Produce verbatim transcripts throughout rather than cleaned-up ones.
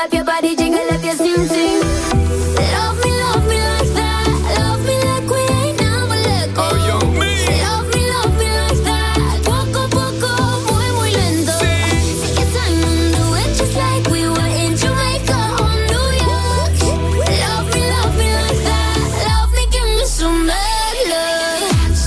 up your body, jiggle up your sing sing. Love me, love me like that. Love me like we ain't never let go. Oh, yo, me. Love me, love me like that. Poco, poco, muy, muy lento. Take your time and do it just like we were in Jamaica or New York. Love me, love me like that. Love me, give me some mad love.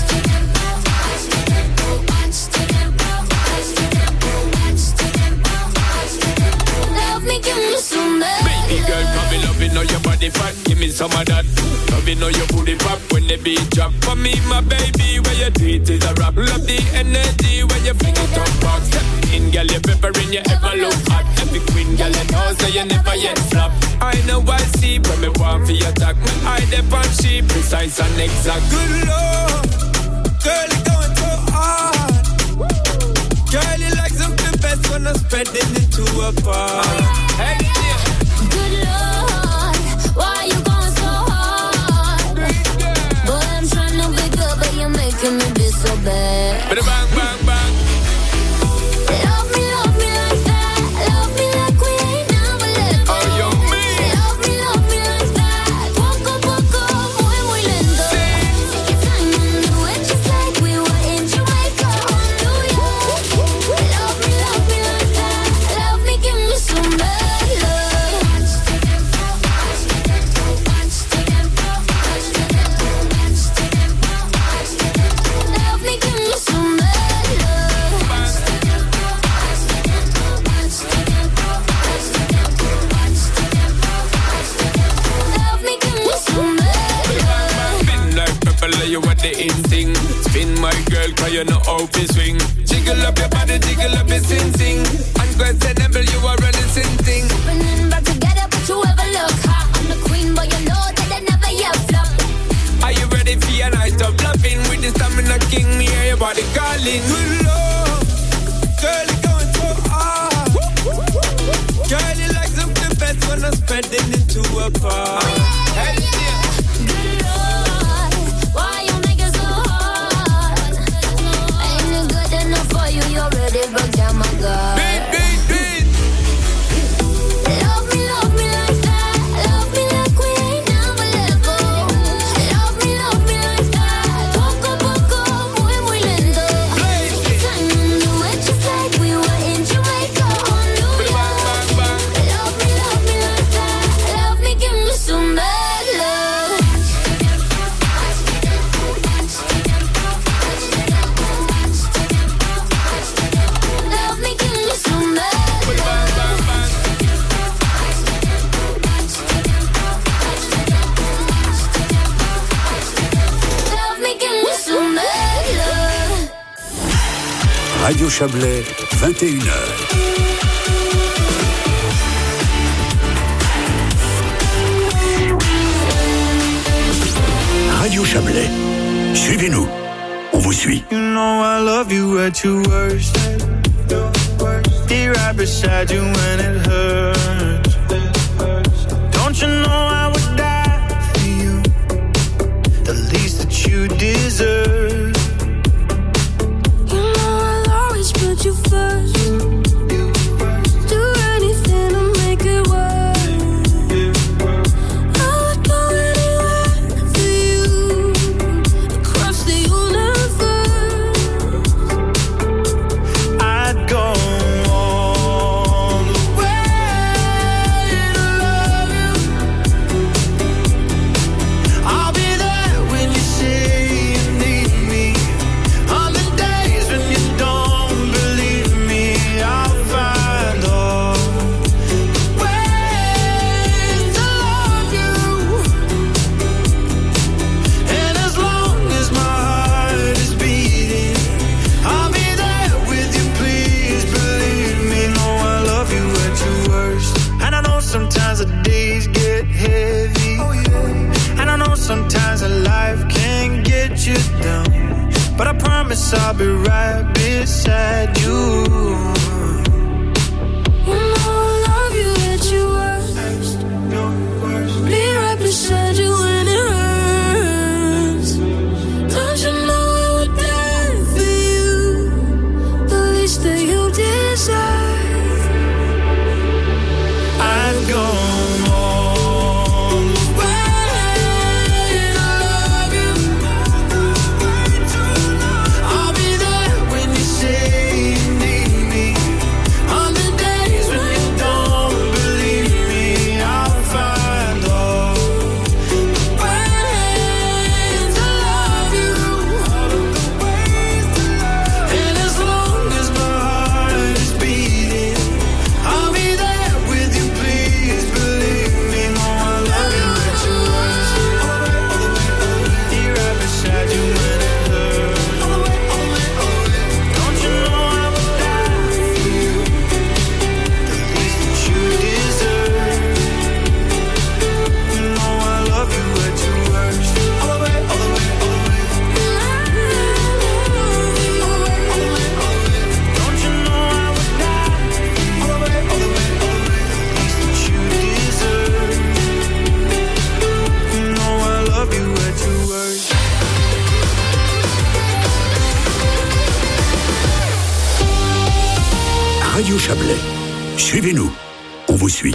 Love me, give me some mad love. Baby girl, come me love it, know your body fat. Give me some of that. Love it, know your booty pop when the beat drop. For me, my baby, where you treat is a rap. Love the energy when you fling it up back. Step in, girl, you peppering, you ever look hot. Every queen, girl, you know, so you never yet flop. I know I see when me want for your talk. Me eye dep on she precise and exact. Good lord, girl, you going so hard. Girl, you like something best when I'm spreading it to a bar. Hey, yeah. Good Lord, why you going so hard? Boy, I'm trying to be good, but you're making me be so bad. Bada bang, bang, bang. Love me, love me like that. Love me like we ain't never let go. Oh, yo, me. Love me, love me like that. Poco, poco, muy, muy lento. Take your time and do it just like we were in Jamaica or New York. Love me, love me like that. Love me, give me some bad love. Love me, give me some bad love. Love me, give me some bad love. Spin like pepper, you what the in thing. Spin my girl, cause you know how to swing. Jiggle up your body, jiggle up your sing sing. Unquestionable, you are running sin thing. Running back together, but you ever look hot. I'm the queen, but you know that I never yet flop. Are you ready for your night of loving? With the stamina king, me hear your body calling. Good love, girl, you going so hard. Girl, you like something best when I'm spreading it to a bar. Hey, yeah. Good Lord, why you make it so hard? Ain't it good enough for you? You're ready, but oh my God. Beat, beat, beat. Love me, love me like that. Love me like we ain't never let go. Love me, love me like that. Poco, poco, muy, muy lento. Take your time and do it just like we were in Jamaica or New Bada bang, York. bang, bang. Love me, love me like that. Love me, give me some bad love. Love me, give me some bad Bada love. bang, bang, bang. Love me, give me some bad love. Radio Chablais, vingt et une heures. Radio Chablais, suivez-nous, on vous suit. You know I love you at your worst. Be right beside you when it hurts. Don't you know I would die for you? The least that you deserve. You know I'll always put you first. Do anything to make it work. I would go anywhere for you. Across the universe. I'd go all the way to love you. I'll be there when you say you need me. On the days when you don't believe me, I'll find all the ways to love you. And as long as my heart is beating, I'll be there with you, please believe me. No, I love you at your worst. And I know sometimes the days get heavy. And I know sometimes a life can get you down. But I promise I'll be right beside you. You know I love you at your worst. Be right beside you when it hurts. Don't you know I would die for you? The least that you deserve. I'd go Chablais. Suivez-nous, on vous suit.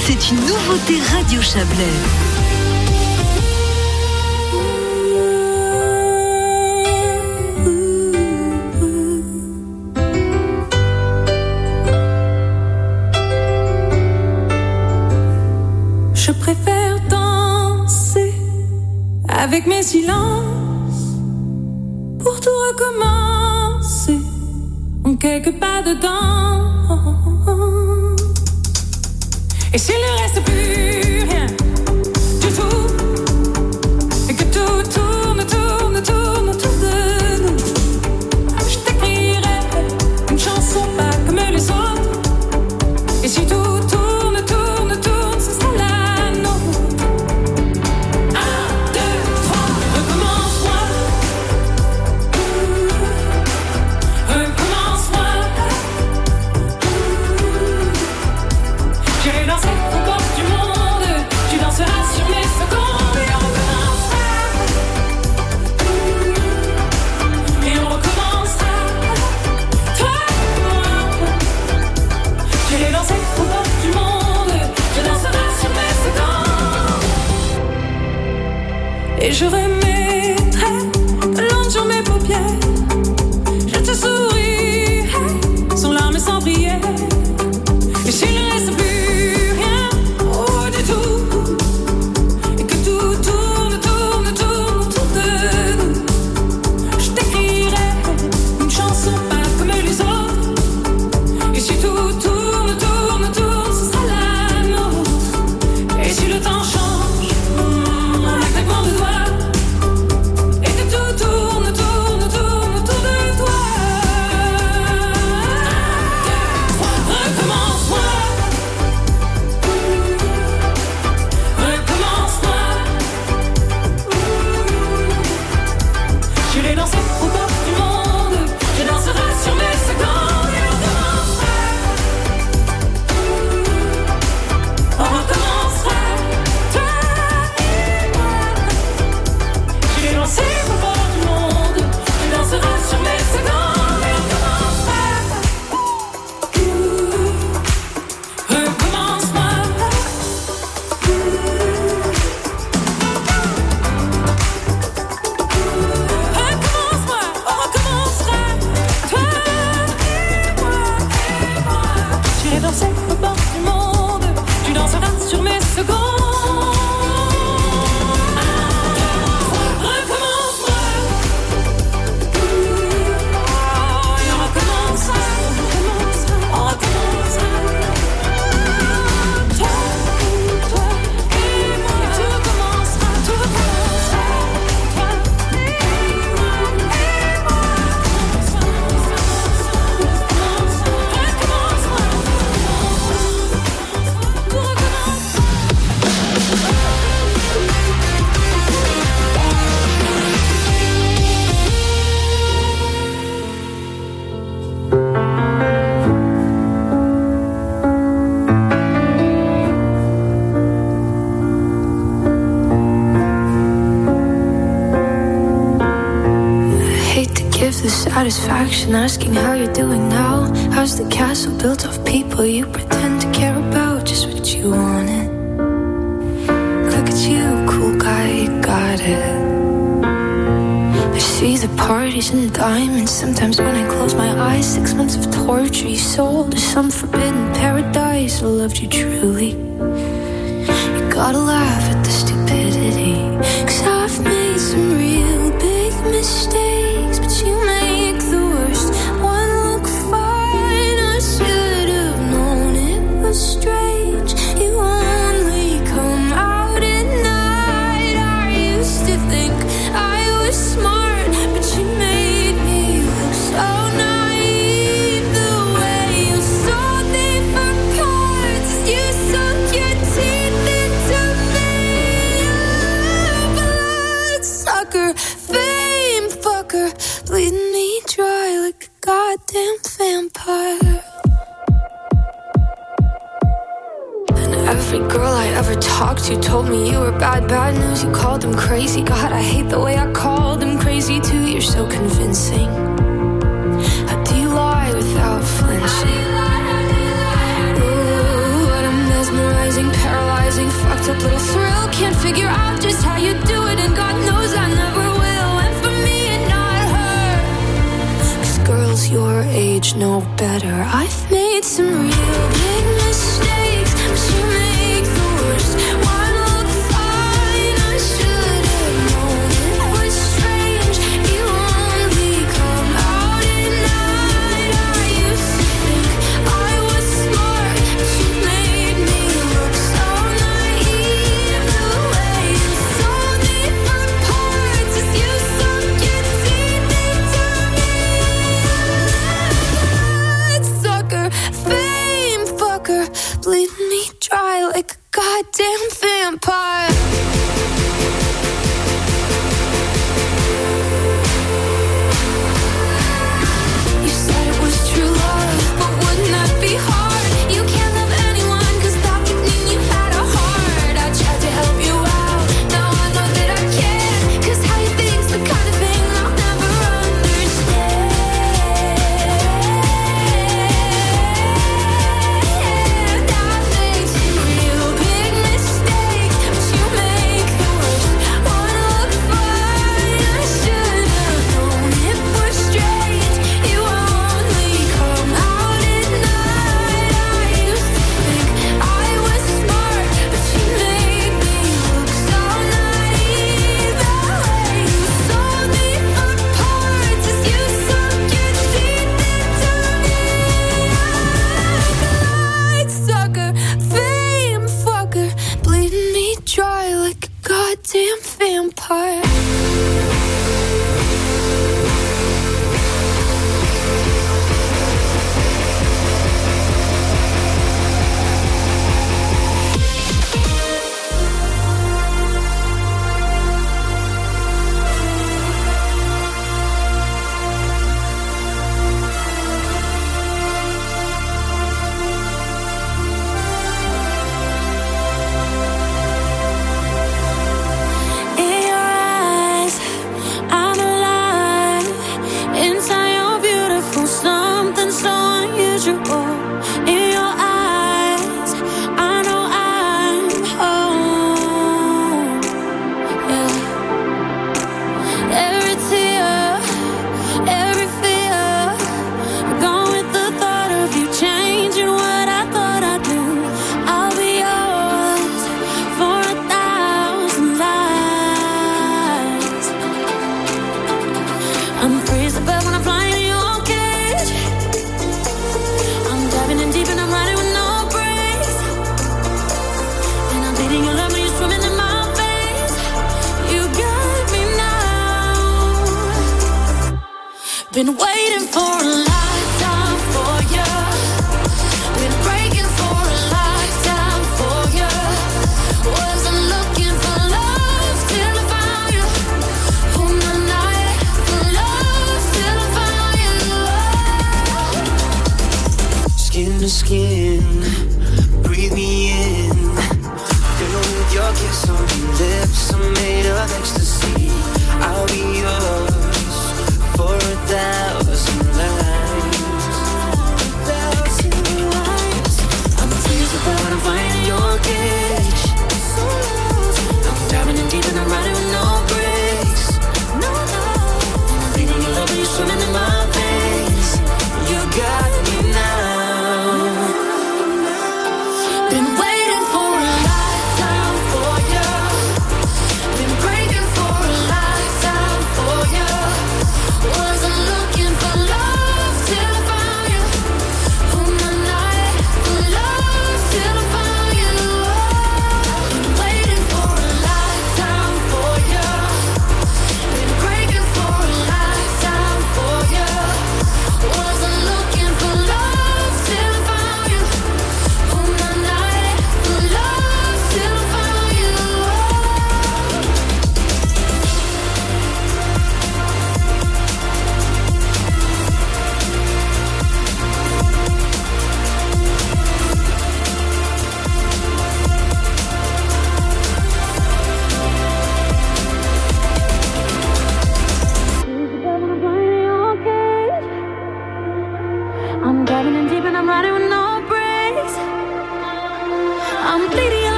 C'est une nouveauté Radio Chablais. Je préfère danser avec mes silences pour tout recommencer en quelques pas dedans. Et s'il ne reste plus rien du tout, et que tout tourne, tourne, tourne autour de nous, je t'écrirai une chanson pas comme les autres. Et si tout tourne, tourne, tourne, ce sera la nôtre. Un, deux, trois, recommence-moi. Recommence-moi. J'irai danser au bord du monde. Tu danseras sur mes secondes. Et on recommencera. Et on recommencera. Toi et moi. J'irai danser au bord du monde. Tu danseras sur mes secondes. Et je remettrai de l'encre sur mes paupières. Je te sourirai sans larmes et sans prière. Et s'il ne reste plus rien, oh du tout, et que tout tourne, tourne, tourne autour de nous, je t'écrirai une chanson pas comme les autres. Et si tout tourne, tourne, tourne, ce sera la nôtre. Et si le temps change, en un claquement de doigts, et que tout tourne, tourne, tourne autour de toi. Recommence-moi. Recommence-moi. J'irai danser au bord du monde. Tu danseras sur mes secondes. Et on recommencera. On recommencera. Toi et moi. J'irai danser au bord du monde. Tu danseras sur mes secondes. Et on recommencera. Recommence-moi. Recommence-moi, on recommencera. Toi et moi, et moi. J'irai danser au bord du monde. Tu danseras sur mes secondes. Un, deux, trois, recommence-moi. Oh, et on recommencera. On recommencera. Toi, toi et moi. Et tout recommencera, tout recommencera. Toi et moi, et moi. Recommence-moi. Tout recommencera. I hate to give the satisfaction asking how you're doing now. How's the castle built of people you pretend to care about? Just what you wanted. Look at you, cool guy, you got it. I see the parties and the diamonds. Sometimes when I close my eyes, six months of torture you sold to some forbidden paradise. I loved you truly. You gotta laugh at the stupidity, 'cause I've made some real big mistakes, but you make the worst one look fine. I should have known it was strange. You only come out at night. I used to think I was smart, but you made me look so naive. The way you sold me for parts, you sunk your teeth into me. Bloodsucker, fame fucker, bleeding me dry like a goddamn vampire. And every girl I ever talked to told me you were bad, bad news. You called them crazy. God, I hate the way I called them crazy too. You're so convincing. How do you lie without flinching? Ooh, what a mesmerizing figure out just how you do it, and God knows I never will. And for me and not her, 'cause girls your age know better. I've made some real big mistakes, but you make the worst one look fine. I should have known it was strange. You only come out at night. I used to think I was smart, but you made me look so naive. The way you saw me for parts as you sunk your teeth into me. God, sucker, fame fucker, bleeding me dry like a goddamn vampire. You said it was true love, but wouldn't that be hard? You can't love anyone 'cause that would mean you had a heart. I tried to help you out, now I know that I can't, 'cause how you think's the kind of thing I'll never understand. I've made some real big mistakes, but you make the worst one look fine. I should have known it was strange. You only come out at night. I used to think I was smart, but you made me look so naive. The way you saw me for parts as you sunk your teeth into me. Light sucker, fame fucker, bleeding me dry like a goddamn vampire. In your eyes, I'm alive. Inside you're beautiful, something so unusual. In your eyes, I know I'm home. Yeah. Every tear, every fear, gone with the thought of you changing what I thought I'd do. I'll be yours for a thousand lives. I'm free as a bird when I'm flying in your cage. I'm diving in deep and I'm riding with no brakes. And I'm bleeding your love when you're swimming in my face. You got me now. Been waiting for a lifetime for you. Been breaking for a lifetime for you. Wasn't looking for love till I found you. On the night for love till I found you. Skin to skin, breathe me in. Fill with your kiss on your lips, I'm made of ecstasy. I'll be yours for a thousand lives.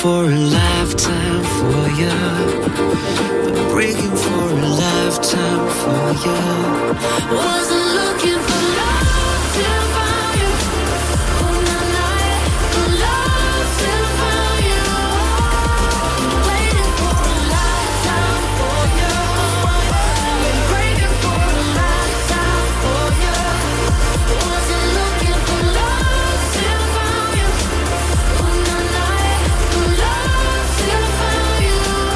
for a lifetime for you. Been breaking for a lifetime for you. Wasn't looking for love till I found you. All my life for love till I found you. Waiting for a lifetime for you. Been breaking for a lifetime for you. Wasn't looking for love till I found you. All my life for love till I found you.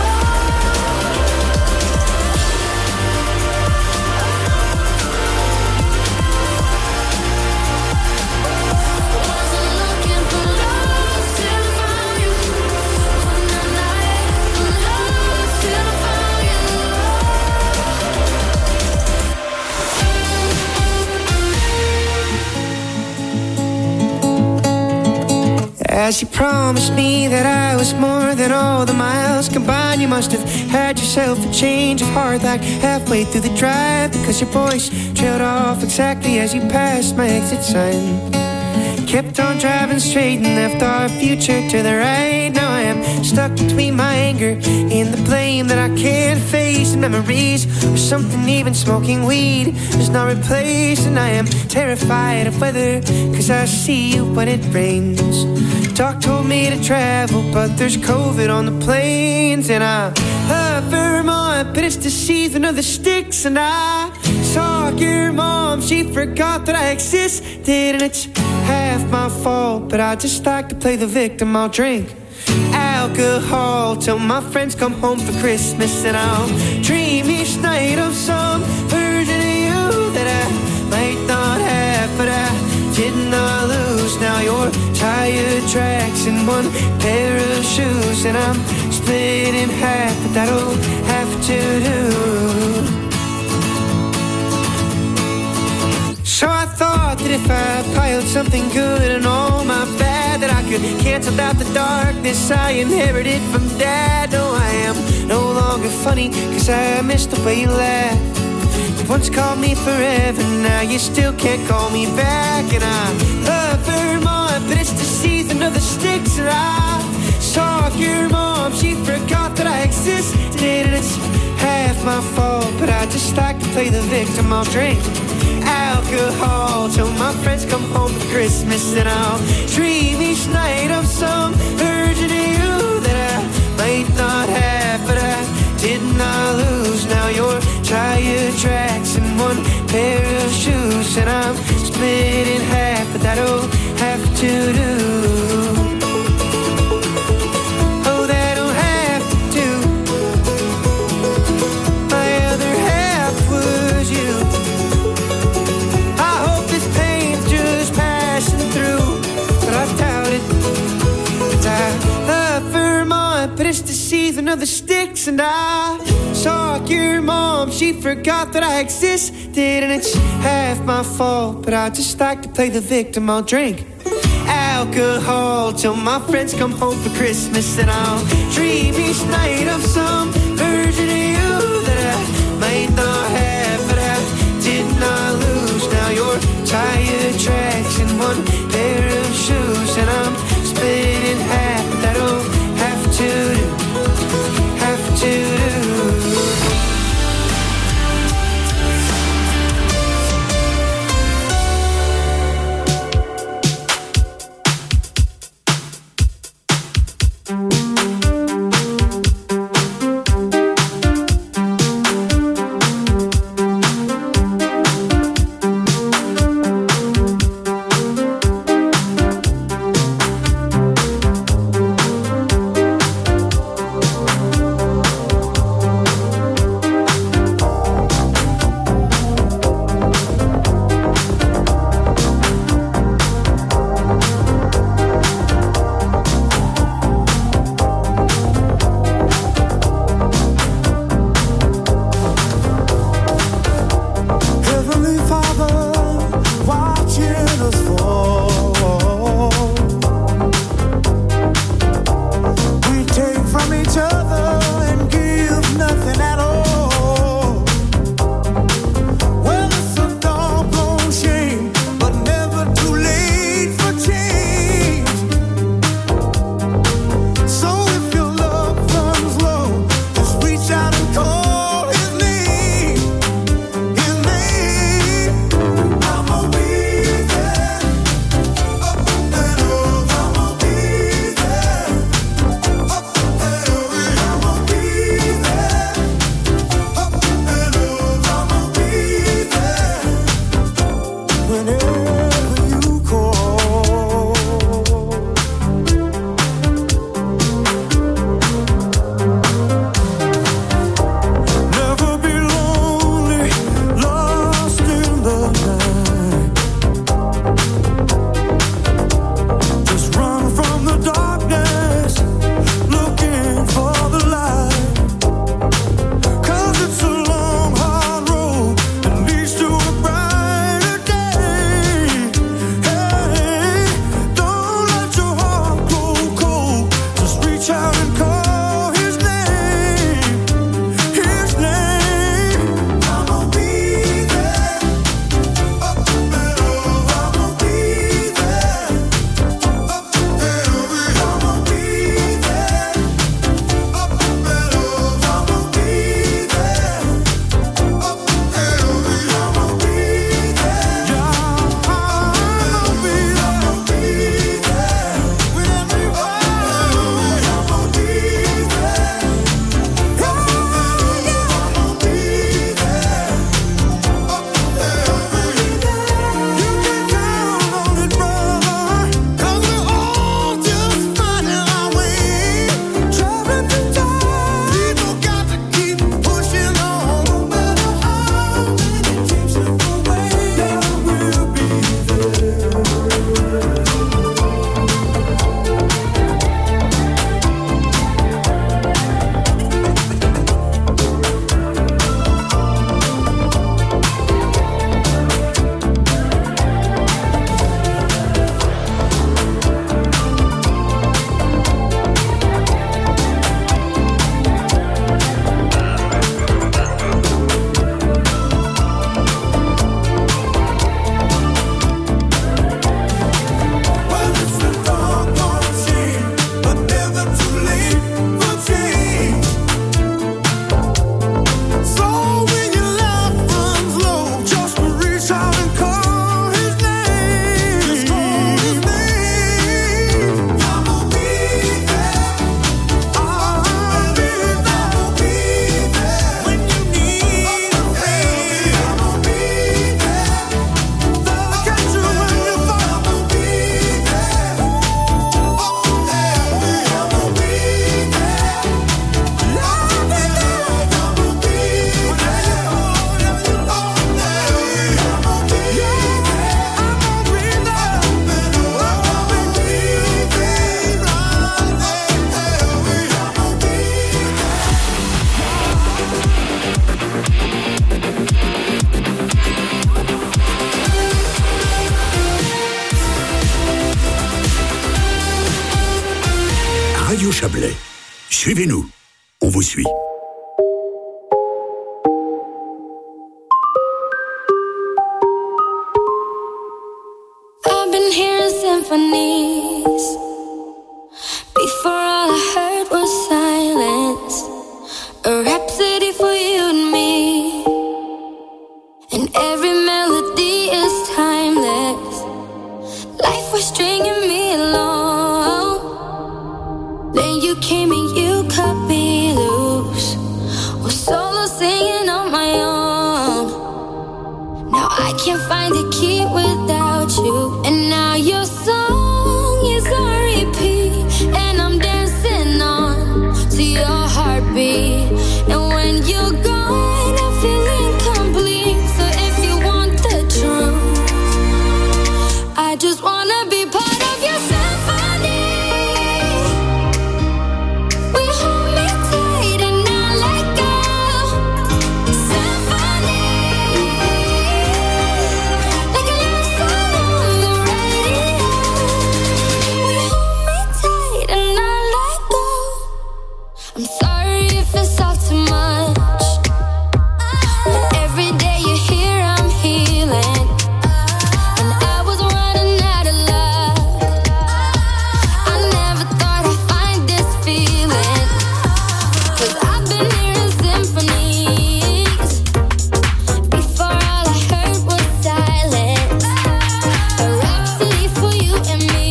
As you promised me that I was more than all the miles combined, you must have had yourself a change of heart like halfway through the drive, because your voice trailed off exactly as you passed my exit sign. Kept on driving straight and left our future to the right. Now I am stuck between my anger and the blame that I can't face, and memories or something even smoking weed does not replace. And I am terrified of weather, cause I see you when it rains. Doc told me to travel, but there's COVID on the planes. And I love Vermont, but it's the season of the sticks. And I saw your mom, she forgot that I existed. And it's half my fault, but I just like to play the victim. I'll drink alcohol till my friends come home for Christmas. And I'll dream each night of some version of you that I might not have, but I did not lose. Now you're tire tracks and one pair of shoes, and I'm split in half, but that'll have to do. So I thought that if I piled something good and all my bad, that I could cancel out the darkness I inherited from Dad. No, I am no longer funny, cause I missed the way you laughed. You once called me forever, now you still can't call me back. And I love Vermont, but it's the season of the sticks. And I saw your mom, she forgot that I existed. And it's half my fault, but I just like to play the victim. I'll drink alcohol till my friends come home for Christmas. And I'll dream each night of some version of you that I might not have, but I did not lose. Now you're tire tracks and one pair of shoes, and I'm split in half, but that'll have to do. Oh, that'll have to do. My other half was you. I hope this pain's just passing through, but I doubt it. And I love Vermont, but it's the season of the sticks. And I saw your mom, she forgot that I existed. And it's half my fault, but I just like to play the victim. I'll drink alcohol till my friends come home for Christmas. And I'll dream each night of some version of you that I might not have, but I did not lose. Now you're tire tracks and one pair of shoes, and I'm split in half, but that'll have to do, have to do. Chablais. Suivez-nous, on vous suit. I've been hearing symphonies. Before all I heard was silence. A rhapsody for you and me. And every melody is timeless. Life was stringing me along. Then you came and you cut me loose. Was solo singing on my own. Now I can't find a key without you. And now your song is on repeat. And I'm dancing on to your heartbeat. And when you're gone, I feel incomplete. So if you want the truth, I just wanna be part of your symphony. We hold me tight and not let go. Symphony, like a love song on the radio. We hold me tight and not let go. I'm sorry if it's all too much. But every day you're here, I'm healing. And I was running out of luck. I never thought I'd find this feeling. Cause I've been hearing symphonies. Before all I heard was silence. A rhapsody for you and me.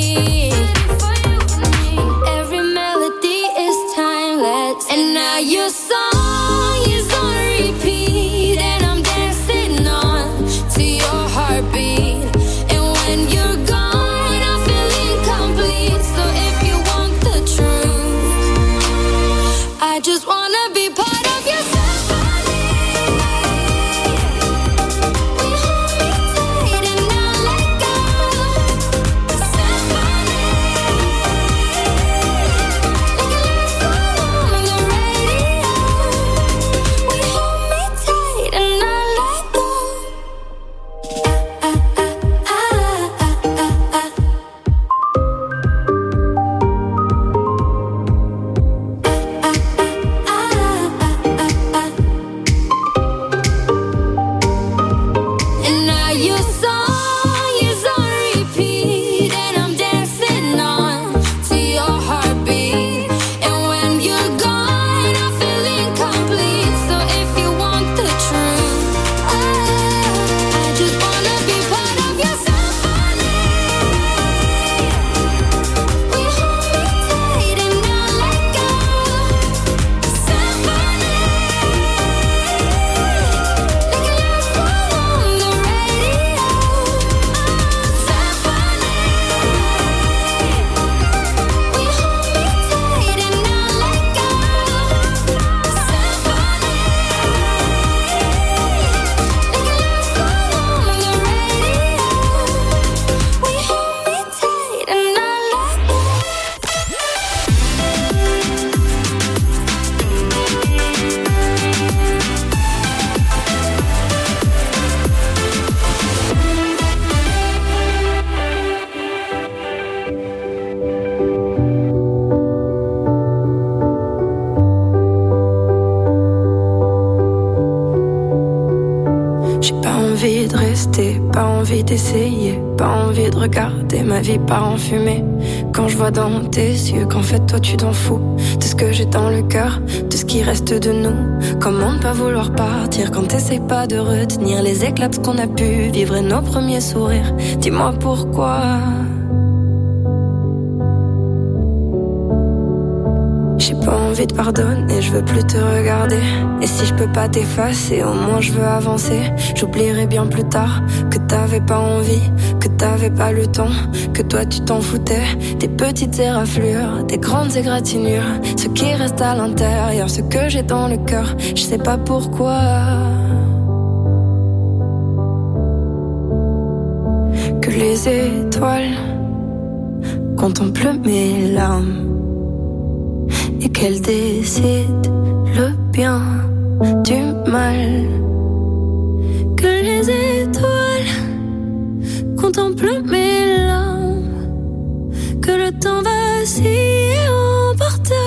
And every melody is timeless. And now your song is on repeat. And I'm dancing on to your heartbeat. And when you're gone, I feel incomplete. So if you want the truth, I just wanna be part of your symphony. We hold me tight and not let go. Symphony, like a love song on the radio. We hold me tight and not let go. Ah, ah, ah, ah, ah, ah, ah. And now your song is on repeat. And I'm dancing on to your heartbeat. And when you're gone, I feel incomplete. So if you want the truth, I, I just wanna be part of your symphony. We hold me tight and not let go. Symphony, like a love song on the radio. Symphony, we hold me tight and not let go. Symphony, like a love song on the radio. We hold me tight and not let go. J'ai pas envie de rester, pas envie d'essayer, pas envie de regarder ma vie part en fumée. Quand je vois dans tes yeux qu'en fait toi tu t'en fous de ce que j'ai dans le cœur, de ce qui reste de nous. Comment ne pas vouloir partir quand t'essayes pas de retenir les éclats de ce qu'on a pu vivre et nos premiers sourires. Dis-moi pourquoi. J'ai pas envie de pardonner, je veux plus te regarder. Et si je peux pas t'effacer, au moins je veux avancer. J'oublierai bien plus tard que t'avais pas envie, que t'avais pas le temps, que toi tu t'en foutais. Des petites éraflures, des grandes égratignures, ce qui reste à l'intérieur, ce que j'ai dans le cœur, je sais pas pourquoi. Que les étoiles contemplent mes larmes et qu'elle décide le bien du mal. Que les étoiles contemplent mes larmes, que le temps vacille et emporte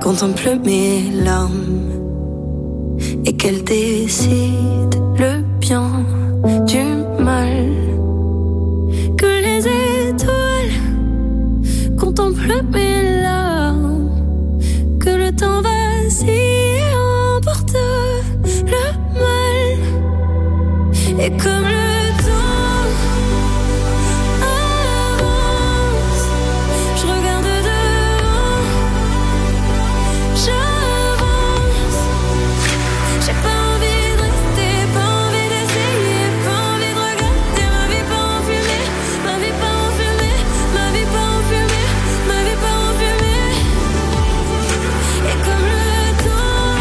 contemple mes larmes et qu'elle décide le bien du mal. Que les étoiles contemplent mes larmes, que le temps vacille et emporte le mal. Et comme le temps avance, je regarde devant, j'avance. J'ai pas envie de rester, pas envie d'essayer, pas envie de regarder ma vie pas en fumée, ma vie pas en fumée, ma vie pas en fumée, ma vie pas en fumée. Et comme le temps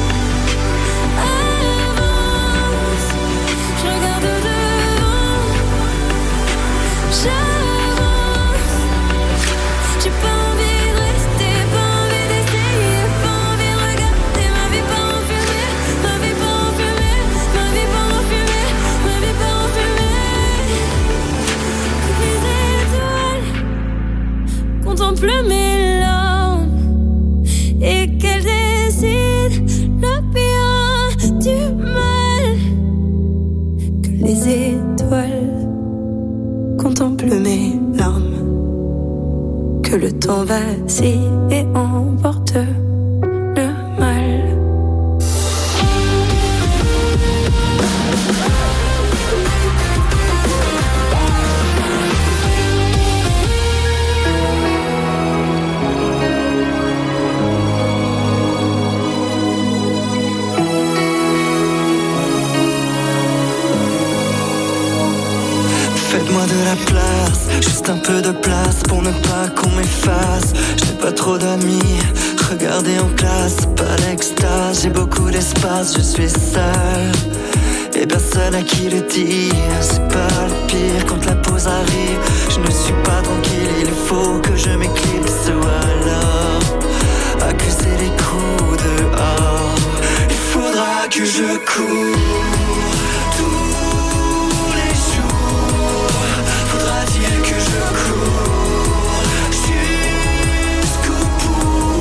avance, je regarde devant, j'avance. J'ai pas envie de rester, pas envie d'essayer, pas envie de regarder ma vie pas en fumée, ma vie pas en fumée, ma vie pas en fumée, ma vie pas en fumée. Les étoiles contemplent mes larmes et qu'elles décident le bien du mal. Que les étoiles contemplent mes larmes, que le temps vacille et emporte le mal. Faites-moi de la place, juste un peu de place pour ne pas qu'on m'efface. J'ai pas trop d'amis, regardez en classe, pas l'extase. J'ai beaucoup d'espace, je suis seul et personne à qui le dire. C'est pas le pire quand la pause arrive. Je ne suis pas tranquille, il faut que je m'éclipse ou alors accuser les coups dehors. Il faudra que je cours que je cours jusqu'au bout.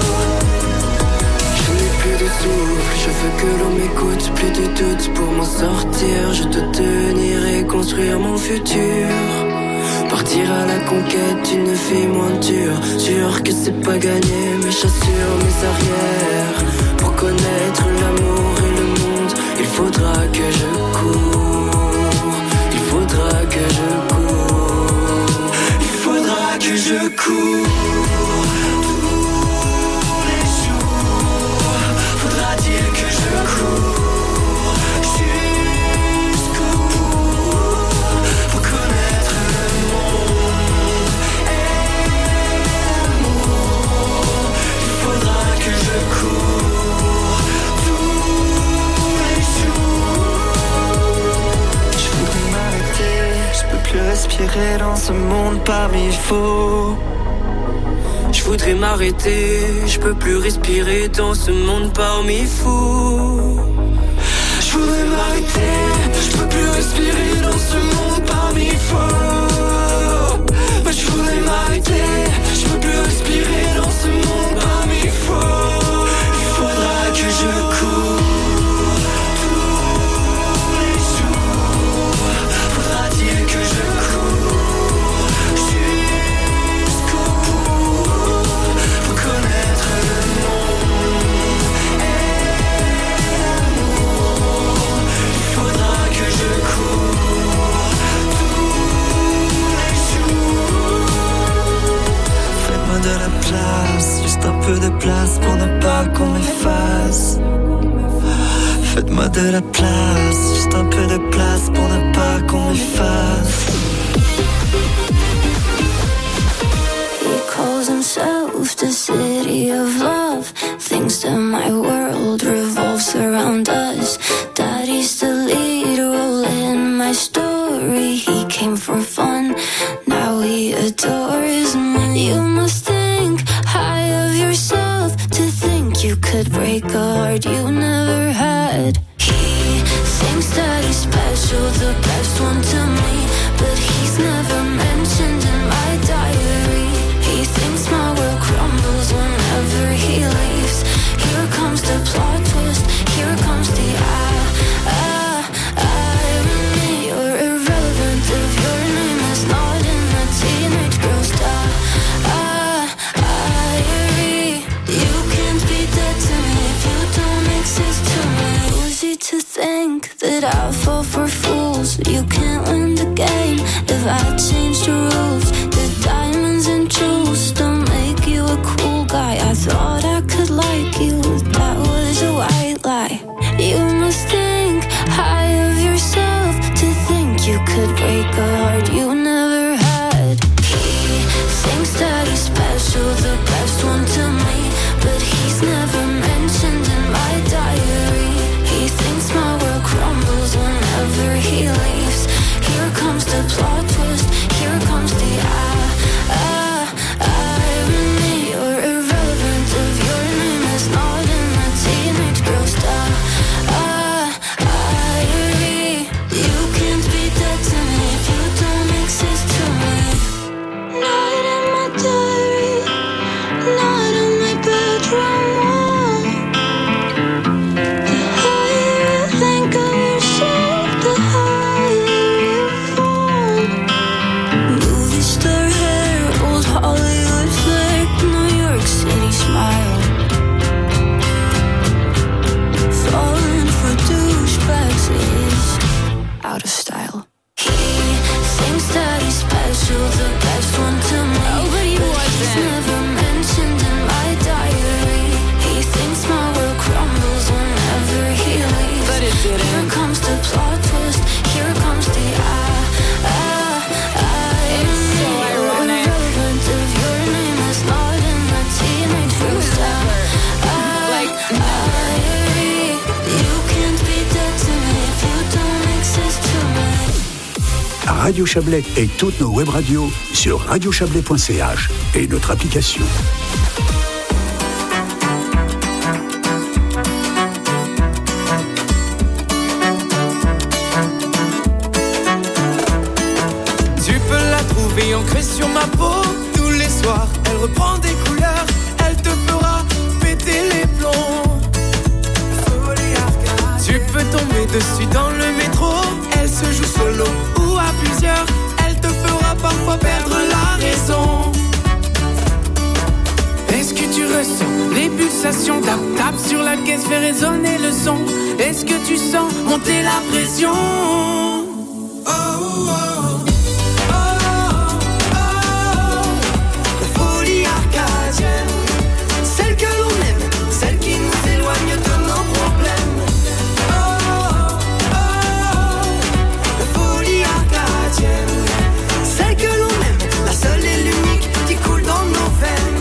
Je n'ai plus de souffle, je veux que l'on m'écoute. Plus de doute pour m'en sortir. Je dois tenir et construire mon futur. Partir à la conquête d'une vie moins dure. Sûr que c'est pas gagné, mais j'assure mes arrières. Pour connaître l'amour et le monde, il faudra que je cours. Il faudra que je cours. Que je cours tous les jours. Faudra dire que je cours jusqu'au bout pour connaître le monde et l'amour. Il faudra que je cours tous les jours. Je voudrais m'arrêter, je peux plus respirer dans ce monde parmi faux. Je voudrais m'arrêter, je peux plus respirer dans ce monde parmi fous. Je voudrais m'arrêter, je peux plus respirer dans ce monde parmi faux. Mais je voudrais m'arrêter, je peux plus respirer dans ce monde parmi faux. Il faudra que je cours tous les jours. Faudra dire que je cours jusqu'au bout pour connaître le monde et l'amour. Il faudra que je cours tous les jours. Faites-moi de la place, juste un peu de place pour ne pas qu'on m'efface. Faites-moi de la place, juste un peu de place pour ne pas qu'on m'efface. He calls himself the city of love. Thinks that my world revolves around us. That he's the lead role in my story. He came for fun, now he adores me. You must think high of yourself to think you could break a heart you never had. He thinks that he's special, the best one to me, but he's never mentioned in my diary. He thinks my world crumbles whenever he leaves. could break a heart you never had. He thinks that he's special, the best one to me, but he's never mentioned in my diary. He thinks my world crumbles whenever he leaves. Here comes the plot twist, here comes the ah, ah, irony. You're irrelevant if your name is not in the teenage girl's diary. You can't be dead to me if you don't exist to me. Not in my diary, not on my bedroom wall. The higher you think of yourself, the higher you fall. Movie star hair, old Hollywood flick, New York City smile. Falling for douchebags is out of style. He thinks that he's special, the best one to me. Oh, but he wasn't. He's never mentioned in my diary. He thinks my world crumbles whenever he leaves. But it didn't. Here comes the plot twist. Here comes the ah, ah, ah. It's so ironic. Irrelevant if your name is not in the teenage girl's diary. Like, Diary. You can't be dead to me if you don't exist to me. Radio Chablais et toutes nos web radios sur radio chablais point c h et notre application. Tu peux la trouver ancrée sur ma peau. Tous les soirs, elle reprend des couleurs. Elle te fera péter les plombs. Tu peux tomber dessus dans le métro. Elle se joue solo ou à plusieurs. Elle te fera parfois perdre la raison. Est-ce que tu ressens les pulsations? Tape, tape sur la caisse, fait résonner le son. Est-ce que tu sens monter la pression? Oh, oh, oh, oh. La folie arcadienne, celle que l'on aime, celle qui nous éloigne de nos problèmes. Oh, oh, oh. La folie arcadienne, celle que l'on aime, la seule et l'unique qui coule dans nos veines.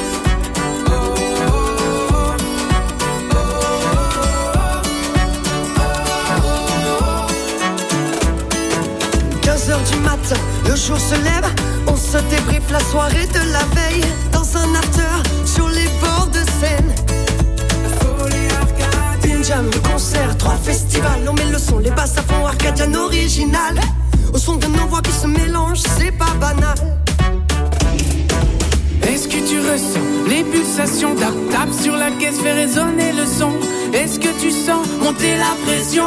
quinze heures du matin, le jour se lève. On se débriefe la soirée de la veille. Dans un after, sur les bords de Seine. Une jam, le concert, trois festivals. On met le son, les basses à fond, arcadienne originale. Au son de nos voix qui se mélangent, c'est pas banal. Est-ce que tu ressens les pulsations? Tape, tape sur la caisse, fait résonner le son. Est-ce que tu sens monter la pression?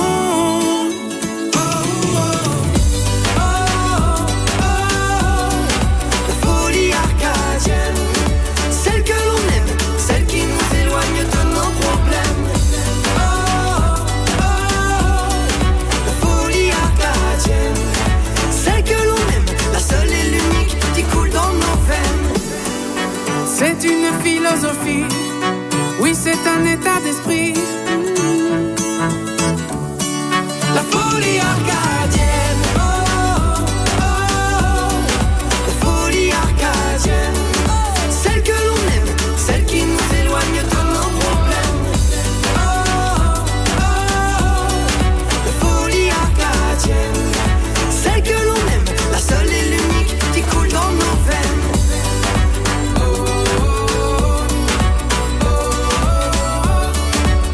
Celle que l'on aime, celle qui nous éloigne de nos problèmes. Oh, oh, oh. La folie arcadienne, celle que l'on aime, la seule et l'unique qui coule dans nos veines. C'est une philosophie, oui c'est un état d'esprit. La folie arcadienne, oh, oh, oh. La folie arcadienne, celle que l'on aime, celle qui nous éloigne de nos problèmes. Oh, oh, oh. La folie arcadienne, celle que l'on aime, la seule et l'unique qui coule dans nos veines. Oh, oh, oh, oh.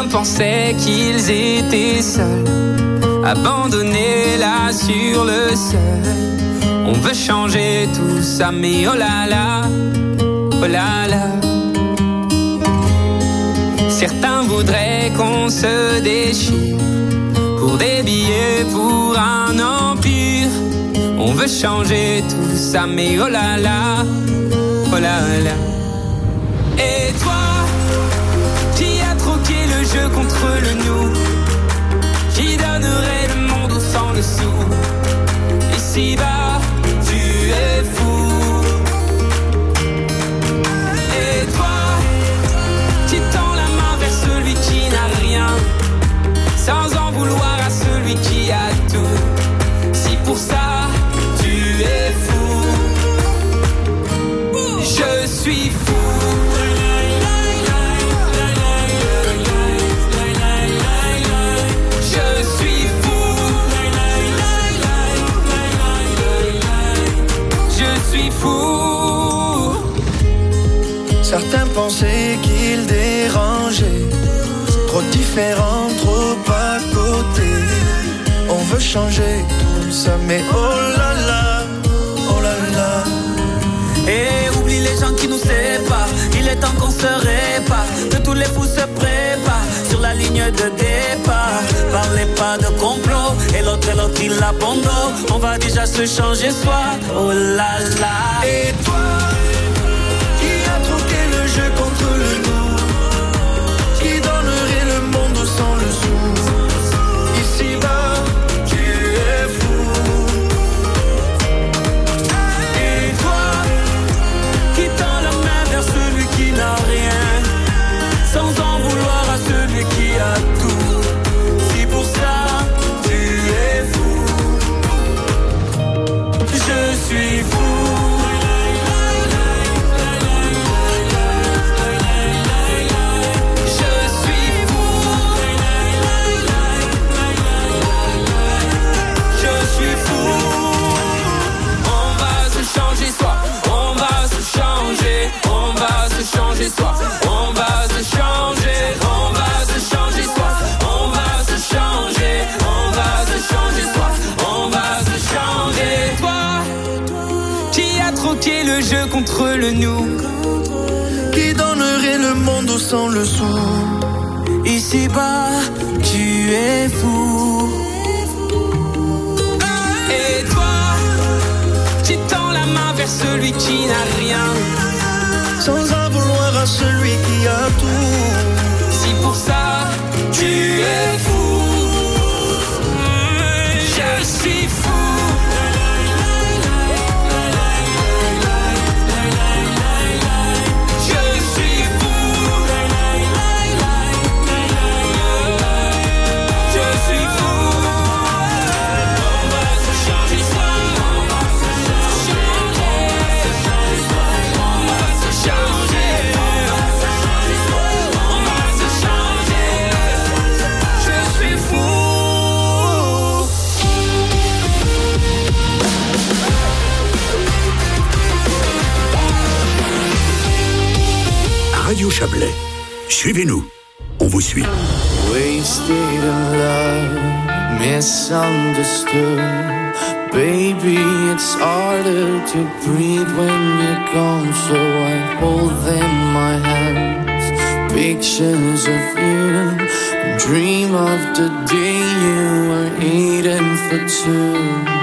pensaient qu'ils étaient seuls, abandonnés là sur le sol. On veut changer tout ça, mais oh là là, oh là là. Certains voudraient qu'on se déchire pour des billets, pour un empire. On veut changer tout ça, mais oh là là, oh là là. Et toi, qui a troqué le jeu contre le nous, qui donnerait le monde au sang le sou. Ici-bas, tu es fou. Et toi, qui tend la main vers celui qui n'a rien, sans en vouloir à celui qui a tout. Si pour ça, tu es fou, je suis fou. Certains pensaient qu'ils dérangeaient, trop différents, trop à côté. On veut changer tout ça, mais oh là là, oh là là. Et oublie les gens qui nous séparent, il est temps qu'on se répare, que tous les fous se préparent sur la ligne de départ. Parlez pas de complot, et l'autre et l'autre il abandonne. On va déjà se changer soi, oh là là. Et toi, contre le nous, qui donnerait le monde sans le sou. Ici-bas, tu es fou. Et toi, qui tend la main vers celui qui n'a rien, sans en vouloir à celui qui a tout. Si pour ça, tu es fou, je suis fou. Changer soi, on va se changer, on va se changer soi, on va se changer, on va se changer soi, on va se changer. Toi, qui a troqué le jeu contre le nous, qui donnerait le monde sans le sou. Ici-bas, tu es fou. Et toi, qui tend la main vers celui qui n'a rien, sans en vouloir à celui qui a tout. Si pour ça, tu es fou, je suis fou. Radio Chablais. Suivez-nous. On vous suit. Wasted in love, misunderstood. Baby, it's harder to breathe when you're gone, so I hold them in my hands. Pictures of you, dream of the day you were eating for two.